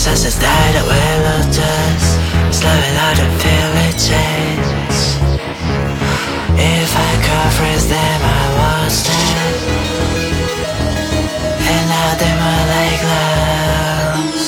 Sunsets died away lotus, slowing out and feel it change. If I could freeze them I won't stand. And now they move like clouds.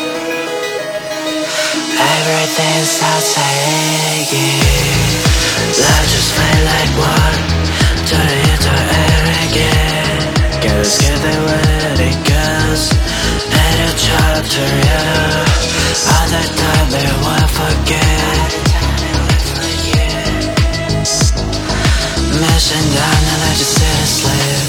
Everything's outside again. Love just felt like water, turn it into air again. Get scared the way it goes, and a chapter, yeah. Other time they won't forget. Mission done and I just sit and sleep.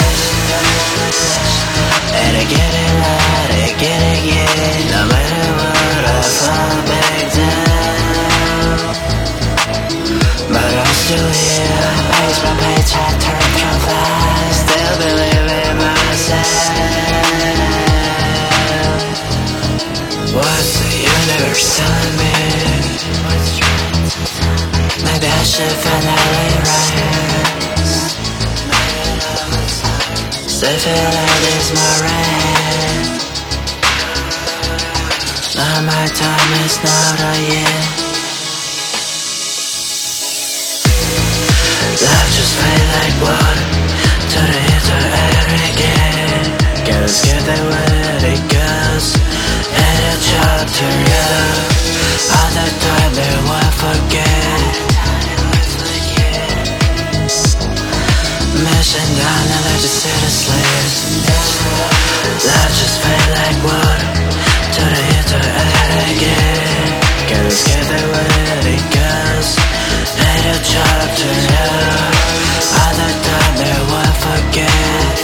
And I get it right, I get it again. No matter what I fall back down, but I'm still here. Pace by page I turn from flies. Still believe in myself. What's the universe telling me? Maybe I should finally rise. Still feel like there's more rain. Now my time is not a year. Love just felt like water, turn it into air again. Get scared the way it goes, and a chapter, yeah. Other time they won't forget. Mission done and I just sit and sleep. Love just felt like water, turn it into air again. Get scared the way it goes, and a chapter, yeah. Other time they won't forget.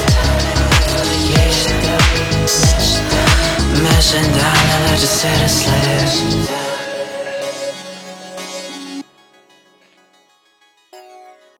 Mission done and I just sit and sleep.